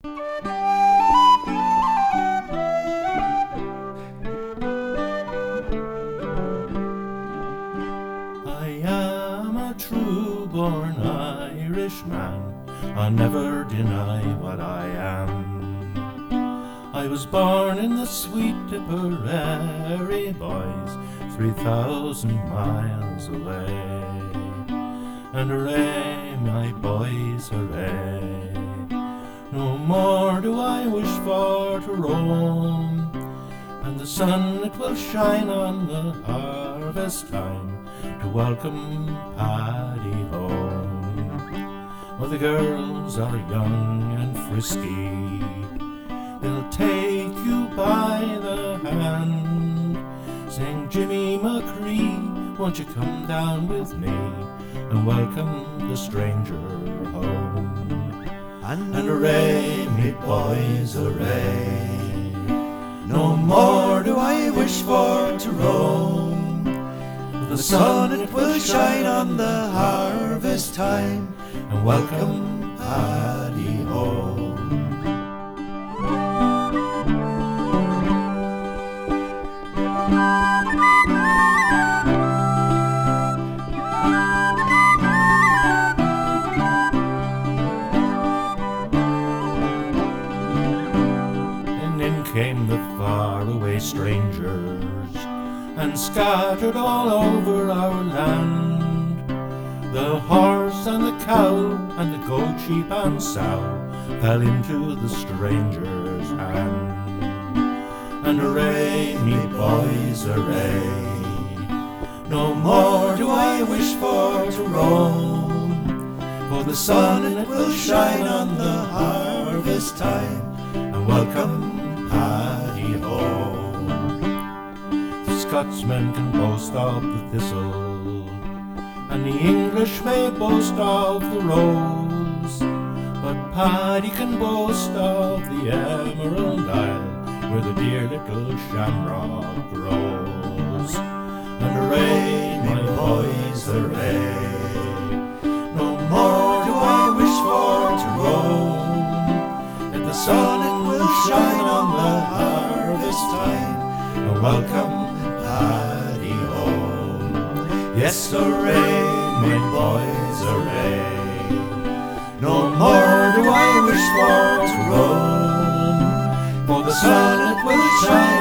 I am a true-born Irishman, I'll never deny what I am. I was born in the sweet Tipperary, boys, 3,000 miles away. And hooray, my boys, hooray, no more do I wish for to roam, and the sun it will shine on the harvest time to welcome Paddy home. Oh, the girls are young and frisky, they'll take you by the hand, saying, Jimmy McCree, won't you come down with me and welcome the stranger home? And hooray, me boys, hooray, no more do I wish for to roam, the sun it will shine on the harvest time and welcome Paddy home. And in came the faraway strangers and scattered all over our land, the horse and the cow and the goat, sheep and sow fell into the stranger's hand. And hooray, me boys, hooray, no more do I wish for to roam, for the sun it will shine on the harvest time and welcome Paddy home. The Scotsmen can boast of the thistle, and the English may boast of the rose, but Paddy can boast of the Emerald Isle, where the dear little shamrock grows. And hooray, my boys, hooray, no more do I wish for to roam, and the sun it will shine on the harvest time and welcome Paddy home. Yes, hooray, my boys, hooray, no more do I wish for to roam, for the sun it will shine